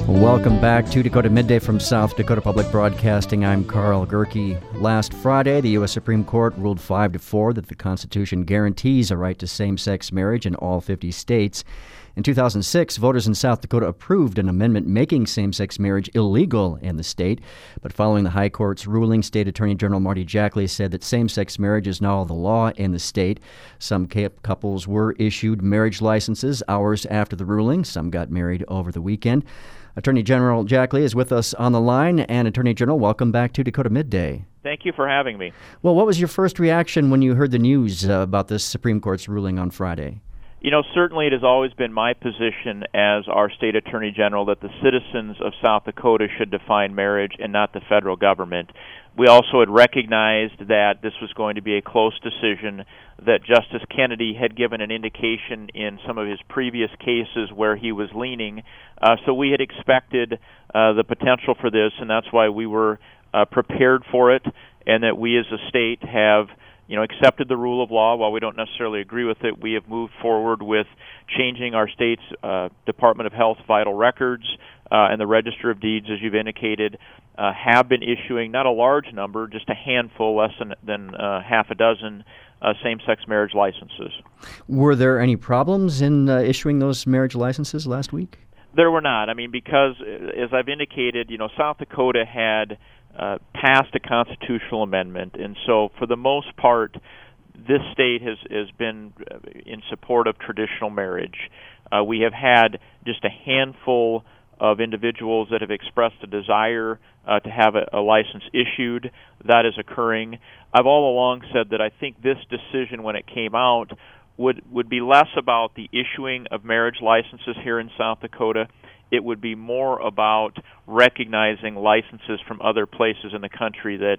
Welcome back to Dakota Midday from South Dakota Public Broadcasting. I'm Carl Gerke. Last Friday, the U.S. Supreme Court ruled 5-4 that the Constitution guarantees a right to same-sex marriage in all 50 states. In 2006, voters in South Dakota approved an amendment making same-sex marriage illegal in the state. But following the High Court's ruling, State Attorney General Marty Jackley said that same-sex marriage is now the law in the state. Some couples were issued marriage licenses hours after the ruling. Some got married over the weekend. Attorney General Jackley is with us on the line. And Attorney General, welcome back to Dakota Midday. Thank you for having me. Well, what was your first reaction when you heard the news about this Supreme Court's ruling on Friday? You know, certainly it has always been my position as our state attorney general that the citizens of South Dakota should define marriage and not the federal government. We also had recognized that this was going to be a close decision, that Justice Kennedy had given an indication in some of his previous cases where he was leaning. So we had expected the potential for this, and that's why we were prepared for it, and that we as a state have accepted the rule of law. While we don't necessarily agree with it, we have moved forward with changing our state's Department of Health vital records, and the Register of Deeds, as you've indicated, have been issuing not a large number, just a handful, less than half a dozen same-sex marriage licenses. Were there any problems in issuing those marriage licenses last week? There were not. I mean, because, as I've indicated, South Dakota had passed a constitutional amendment, and so for the most part, this state has been in support of traditional marriage. We have had just a handful of individuals that have expressed a desire to have a license issued. That is occurring. I've all along said that I think this decision, when it came out, would be less about the issuing of marriage licenses here in South Dakota. It would be more about recognizing licenses from other places in the country that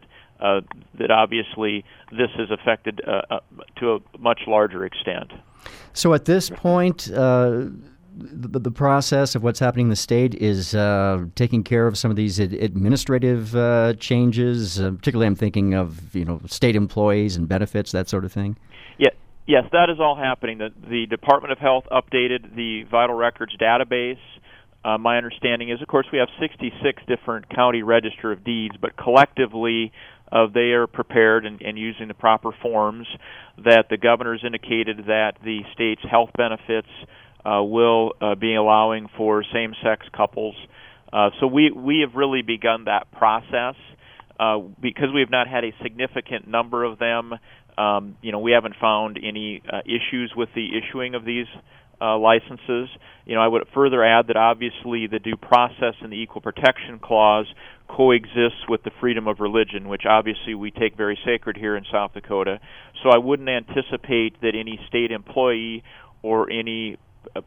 obviously this has affected to a much larger extent. So at this point, the process of what's happening in the state is taking care of some of these administrative changes. Particularly, I'm thinking of state employees and benefits, that sort of thing. Yeah. Yes, that is all happening. The Department of Health updated the vital records database. My understanding is, of course, we have 66 different county register of deeds, but collectively they are prepared and using the proper forms. That the governor's indicated that the state's health benefits will be allowing for same-sex couples. So we have really begun that process because we have not had a significant number of them. We haven't found any issues with the issuing of these licenses. I would further add that obviously the due process and the equal protection clause coexists with the freedom of religion, which obviously we take very sacred here in South Dakota. So I wouldn't anticipate that any state employee or any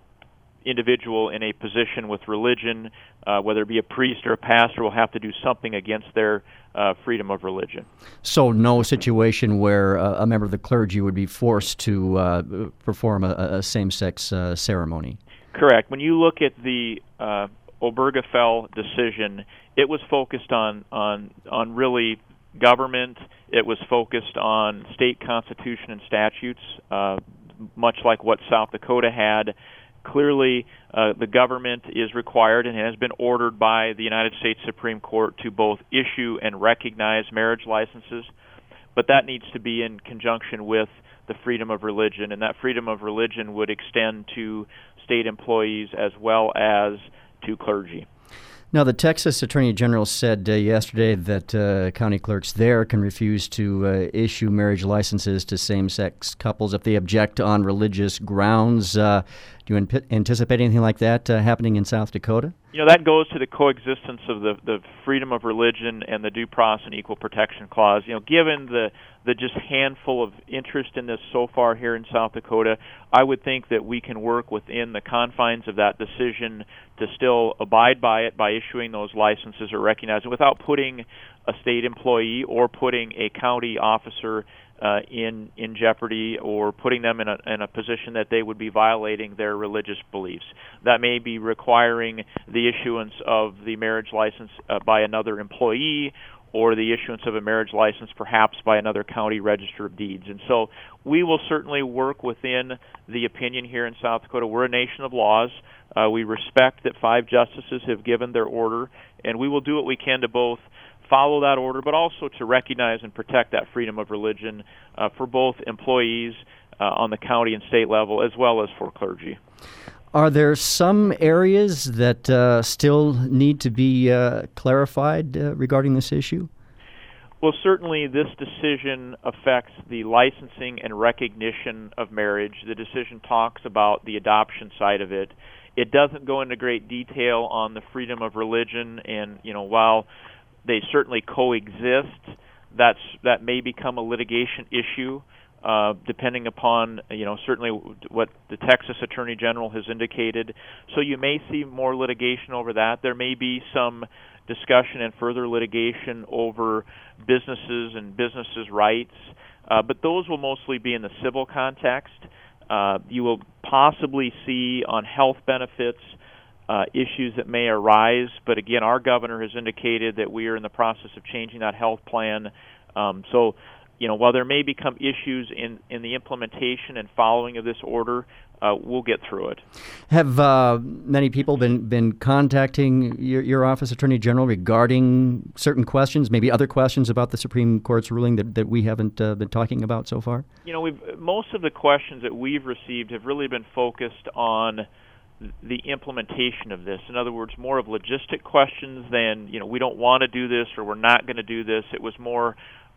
individual in a position with religion, whether it be a priest or a pastor, will have to do something against their freedom of religion. So no situation where a member of the clergy would be forced to perform a same-sex ceremony? Correct. When you look at the Obergefell decision, it was focused on really government. It was focused on state constitution and statutes, much like what South Dakota had. Clearly, the government is required and has been ordered by the United States Supreme Court to both issue and recognize marriage licenses, but that needs to be in conjunction with the freedom of religion, and that freedom of religion would extend to state employees as well as to clergy. Now, the Texas Attorney General said yesterday that county clerks there can refuse to issue marriage licenses to same-sex couples if they object on religious grounds. Do you anticipate anything like that happening in South Dakota? That goes to the coexistence of the freedom of religion and the due process and equal protection clause. Given the just handful of interest in this so far here in South Dakota, I would think that we can work within the confines of that decision to still abide by it by issuing those licenses or recognizing without putting a state employee or putting a county officer in jeopardy or putting them in a position that they would be violating their religious beliefs. That may be requiring the issuance of the marriage license by another employee or the issuance of a marriage license perhaps by another county register of deeds. And so we will certainly work within the opinion here in South Dakota. We're a nation of laws. We respect that 5 justices have given their order, and we will do what we can to both follow that order, but also to recognize and protect that freedom of religion for both employees on the county and state level, as well as for clergy. Are there some areas that still need to be clarified regarding this issue? Well, certainly this decision affects the licensing and recognition of marriage. The decision talks about the adoption side of it. It doesn't go into great detail on the freedom of religion, and while they certainly coexist, that may become a litigation issue, depending upon certainly what the Texas Attorney General has indicated. So you may see more litigation over that. There may be some discussion and further litigation over businesses and businesses' rights, but those will mostly be in the civil context. You will possibly see on health benefits issues that may arise, but again, our governor has indicated that we are in the process of changing that health plan. So, while there may become issues in the implementation and following of this order, we'll get through it. Have many people been contacting your office, Attorney General, regarding certain questions, maybe other questions about the Supreme Court's ruling that we haven't been talking about so far? Most of the questions that we've received have really been focused on the implementation of this. In other words, more of logistic questions than, we don't want to do this or we're not going to do this. It was more,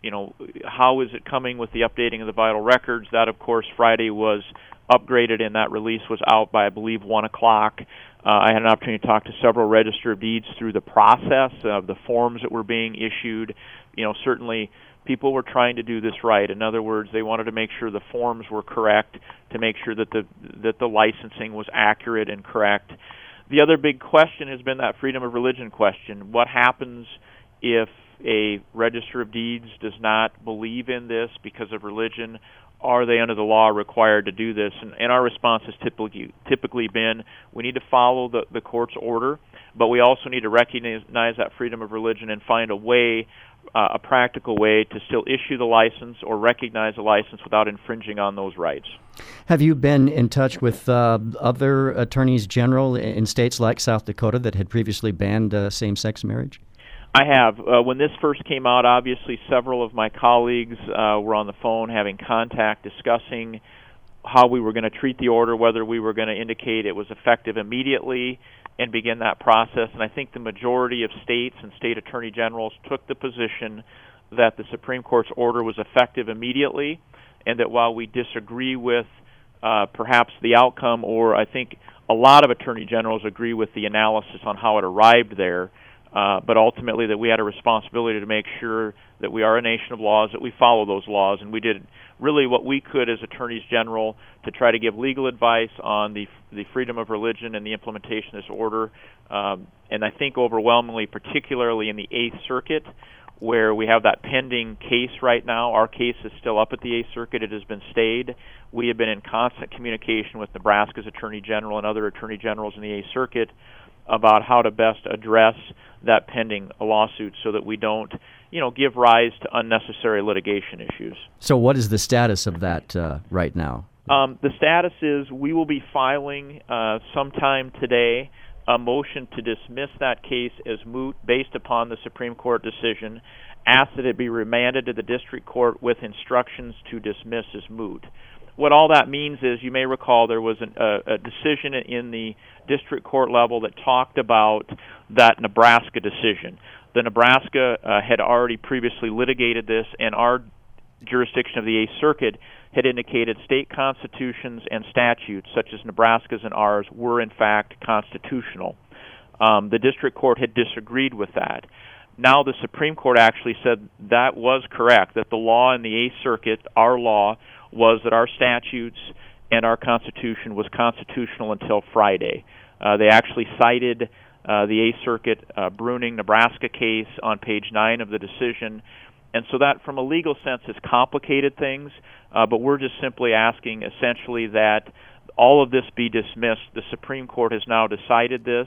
how is it coming with the updating of the vital records? That, of course, Friday was upgraded, and that release was out by, I believe, 1 o'clock. I had an opportunity to talk to several Register of Deeds through the process of the forms that were being issued. Certainly people were trying to do this right. In other words, they wanted to make sure the forms were correct, to make sure that the licensing was accurate and correct. The other big question has been that freedom of religion question. What happens if a Register of Deeds does not believe in this because of religion? Are they under the law required to do this? And our response has typically been, we need to follow the court's order, but we also need to recognize that freedom of religion and find a way, a practical way to still issue the license or recognize the license without infringing on those rights. Have you been in touch with other attorneys general in states like South Dakota that had previously banned same-sex marriage? I have. When this first came out, obviously several of my colleagues were on the phone having contact, discussing how we were going to treat the order, whether we were going to indicate it was effective immediately and begin that process. And I think the majority of states and state attorney generals took the position that the Supreme Court's order was effective immediately, and that while we disagree with perhaps the outcome, or I think a lot of attorney generals agree with the analysis on how it arrived there, but ultimately that we had a responsibility to make sure that we are a nation of laws, that we follow those laws, and we did really what we could as attorneys general to try to give legal advice on the freedom of religion and the implementation of this order. And I think overwhelmingly, particularly in the Eighth Circuit, where we have that pending case right now. Our case is still up at the Eighth Circuit. It has been stayed. We have been in constant communication with Nebraska's Attorney General and other Attorney Generals in the Eighth Circuit about how to best address that pending lawsuit so that we don't, give rise to unnecessary litigation issues. So what is the status of that right now? The status is we will be filing sometime today a motion to dismiss that case as moot based upon the Supreme Court decision, ask that it be remanded to the district court with instructions to dismiss as moot. What all that means is, you may recall, there was a decision in the district court level that talked about that Nebraska decision. The Nebraska had already previously litigated this, and our jurisdiction of the Eighth Circuit had indicated state constitutions and statutes, such as Nebraska's and ours, were in fact constitutional. The district court had disagreed with that. Now the Supreme Court actually said that was correct, that the law in the Eighth Circuit, our law, was that our statutes and our Constitution was constitutional until Friday. They actually cited the Eighth Circuit Bruning, Nebraska case on page 9 of the decision. And so that, from a legal sense, has complicated things, but we're just simply asking essentially that all of this be dismissed. The Supreme Court has now decided this.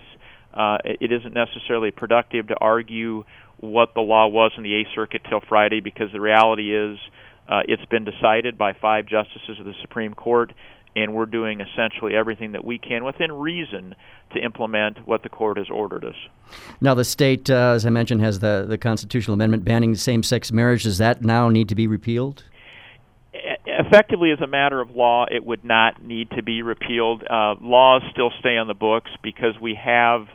It isn't necessarily productive to argue what the law was in the Eighth Circuit till Friday, because the reality is it's been decided by 5 justices of the Supreme Court, and we're doing essentially everything that we can within reason to implement what the court has ordered us. Now, the state, as I mentioned, has the constitutional amendment banning same-sex marriage. Does that now need to be repealed? Effectively, as a matter of law, it would not need to be repealed. Laws still stay on the books because we have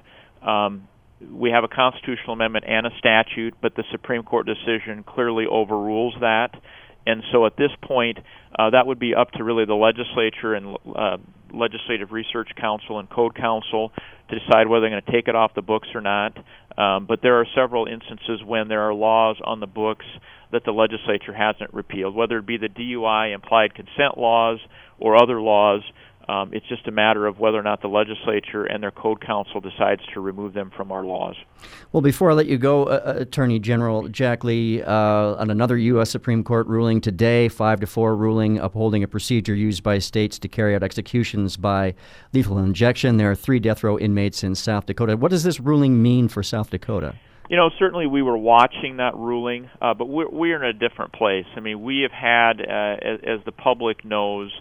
a constitutional amendment and a statute, but the Supreme Court decision clearly overrules that. And so at this point, that would be up to really the legislature and Legislative Research Council and Code Council to decide whether they're going to take it off the books or not. But there are several instances when there are laws on the books that the legislature hasn't repealed, whether it be the DUI implied consent laws or other laws. It's just a matter of whether or not the legislature and their code council decides to remove them from our laws. Well, before I let you go, Attorney General Jack Lee, on another U.S. Supreme Court ruling today, 5-4 ruling upholding a procedure used by states to carry out executions by lethal injection. There are 3 death row inmates in South Dakota. What does this ruling mean for South Dakota? Certainly we were watching that ruling, but we're in a different place. I mean, we have had, as the public knows,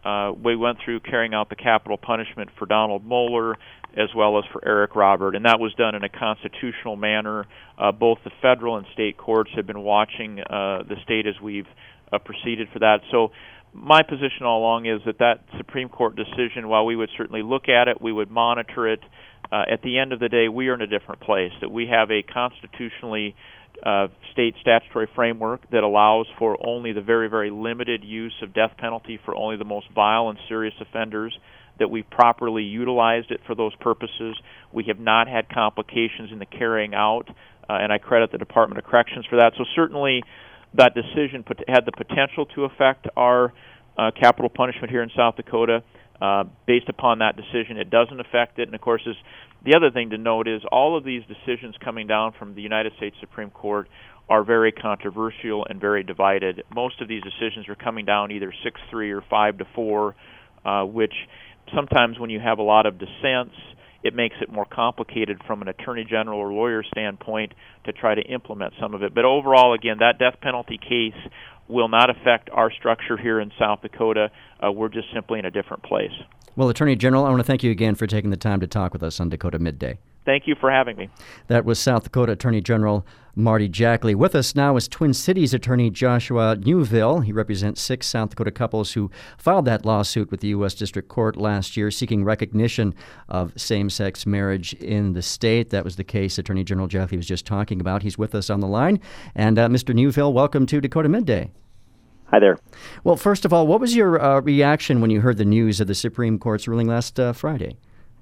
we went through carrying out the capital punishment for Donald Moeller as well as for Eric Robert, and that was done in a constitutional manner. Both the federal and state courts have been watching the state as we've proceeded for that. So my position all along is that Supreme Court decision, while we would certainly look at it, we would monitor it, at the end of the day, we are in a different place, that we have a constitutionally state statutory framework that allows for only the very, very limited use of death penalty for only the most vile and serious offenders, that we've properly utilized it for those purposes. We have not had complications in the carrying out, and I credit the Department of Corrections for that. So certainly that decision had the potential to affect our capital punishment here in South Dakota. Based upon that decision, it doesn't affect it. And, of course, the other thing to note is all of these decisions coming down from the United States Supreme Court are very controversial and very divided. Most of these decisions are coming down either 6-3 or 5-4, which sometimes when you have a lot of dissents, it makes it more complicated from an attorney general or lawyer standpoint to try to implement some of it. But overall, again, that death penalty case will not affect our structure here in South Dakota. We're just simply in a different place. Well, Attorney General, I want to thank you again for taking the time to talk with us on Dakota Midday. Thank you for having me. That was South Dakota Attorney General Marty Jack Lee. With us now is Twin Cities Attorney Joshua Newville. He represents 6 South Dakota couples who filed that lawsuit with the U.S. District Court last year seeking recognition of same-sex marriage in the state. That was the case Attorney General Jack Lee was just talking about. He's with us on the line. And Mr. Newville, welcome to Dakota Midday. Hi there. Well, first of all, what was your reaction when you heard the news of the Supreme Court's ruling last Friday?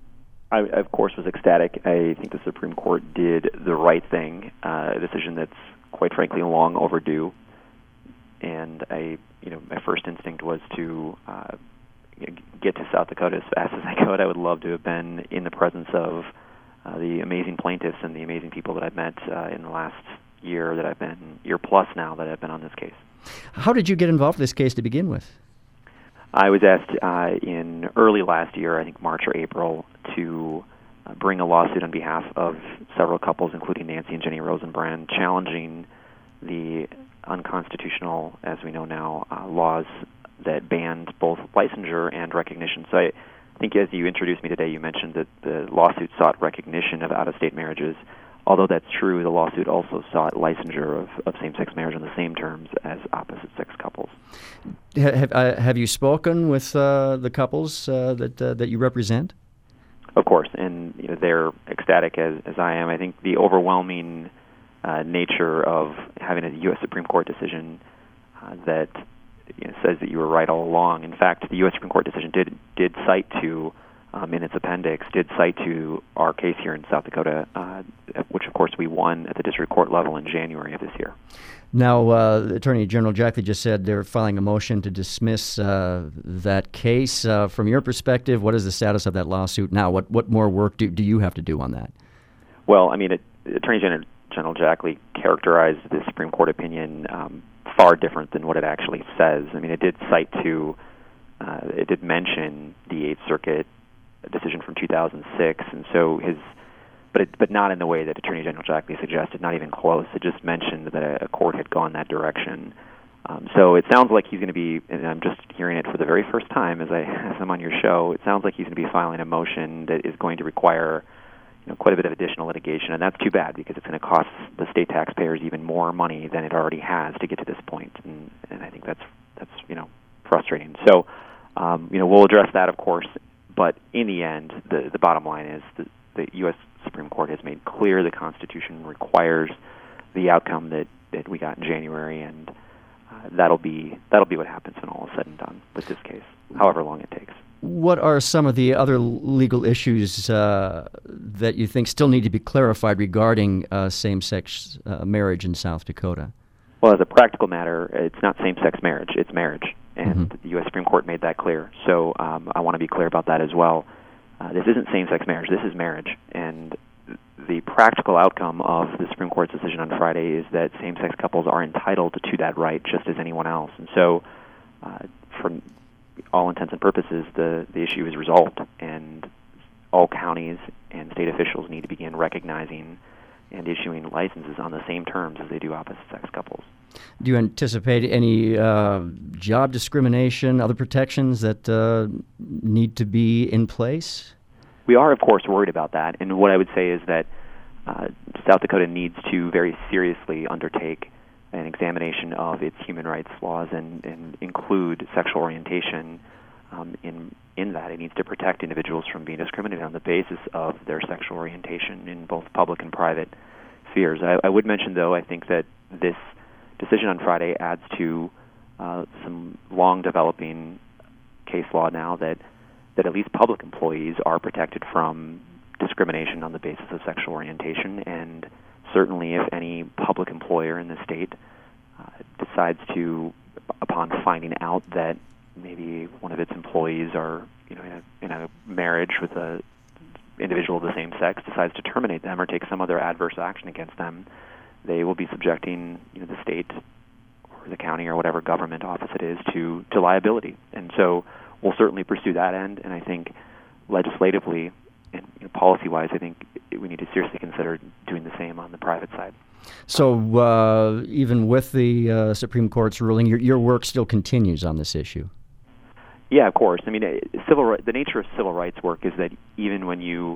I, of course, was ecstatic. I think the Supreme Court did the right thing, a decision that's, quite frankly, long overdue. And my first instinct was to get to South Dakota as fast as I could. I would love to have been in the presence of the amazing plaintiffs and the amazing people that I've met in the last year plus now that I've been on this case. How did you get involved in this case to begin with? I was asked in early last year, I think March or April, to bring a lawsuit on behalf of several couples, including Nancy and Jenny Rosenbrand, challenging the unconstitutional, as we know now, laws that banned both licensure and recognition. So I think as you introduced me today, you mentioned that the lawsuit sought recognition of out-of-state marriages. Although that's true, the lawsuit also sought licensure of same-sex marriage on the same terms as opposite-sex couples. Have you spoken with the couples that you represent? Of course, and they're ecstatic as I am. I think the overwhelming nature of having a U.S. Supreme Court decision that says that you were right all along. In fact, the U.S. Supreme Court decision did cite to in its appendix, did cite to our case here in South Dakota, which, of course, we won at the district court level in January of this year. Now, Attorney General Jack Lee just said they're filing a motion to dismiss that case. From your perspective, what is the status of that lawsuit now? What more work do you have to do on that? Well, I mean, Attorney General Jack Lee characterized the Supreme Court opinion far different than what it actually says. I mean, it did cite to, it did mention the Eighth Circuit decision from 2006, and so but not in the way that Attorney General Jack Lee suggested, not even close. It just mentioned that a court had gone that direction. So it sounds like he's going to be, and I'm just hearing it for the very first time as I'm on your show, it sounds like he's going to be filing a motion that is going to require quite a bit of additional litigation, and that's too bad because it's going to cost the state taxpayers even more money than it already has to get to this point, and I think that's frustrating. So we'll address that, of course, but in the end, the bottom line is the U.S. Supreme Court has made clear the Constitution requires the outcome that we got in January, and that'll be what happens when all is said and done with this case, however long it takes. What are some of the other legal issues that you think still need to be clarified regarding same-sex marriage in South Dakota? Well, as a practical matter, it's not same-sex marriage, it's marriage, and the U.S. Supreme Court made that clear. So I want to be clear about that as well. This isn't same-sex marriage, this is marriage, and the practical outcome of the Supreme Court's decision on Friday is that same-sex couples are entitled to that right just as anyone else. And so, for all intents and purposes, the issue is resolved, and all counties and state officials need to begin recognizing and issuing licenses on the same terms as they do opposite-sex couples. Do you anticipate any job discrimination, other protections that need to be in place? We are, of course, worried about that, and what I would say is that South Dakota needs to very seriously undertake an examination of its human rights laws and include sexual orientation in that. It needs to protect individuals from being discriminated on the basis of their sexual orientation in both public and private spheres. I would mention, though, I think that this decision on Friday adds to some long-developing case law now that at least public employees are protected from discrimination on the basis of sexual orientation, and certainly if any public employer in the state decides to, upon finding out that maybe one of its employees are in a marriage with a individual of the same sex, decides to terminate them or take some other adverse action against them, they will be subjecting the state or the county or whatever government office it is to liability. And so we'll certainly pursue that end, and I think legislatively and policy-wise, I think we need to seriously consider doing the same on the private side. So even with the Supreme Court's ruling, your work still continues on this issue? Yeah, of course. I mean, the nature of civil rights work is that even when you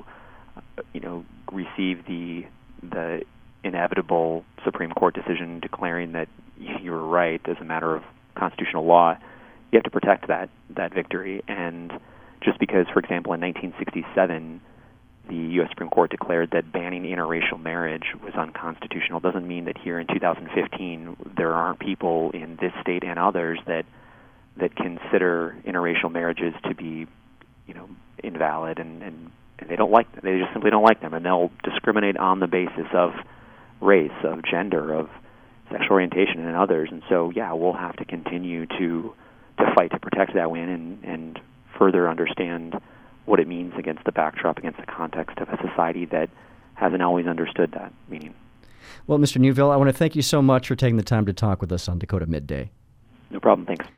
receive the inevitable Supreme Court decision declaring that you were right as a matter of constitutional law, you have to protect that victory. And just because, for example, in 1967, the U.S. Supreme Court declared that banning interracial marriage was unconstitutional doesn't mean that here in 2015 there aren't people in this state and others that consider interracial marriages to be, invalid and they don't like them. They just simply don't like them, and they'll discriminate on the basis of race, of gender, of sexual orientation, and others. And so, yeah, we'll have to continue to fight to protect that win and further understand what it means against the backdrop, against the context of a society that hasn't always understood that meaning. Well, Mr. Neuville, I want to thank you so much for taking the time to talk with us on Dakota Midday. No problem. Thanks.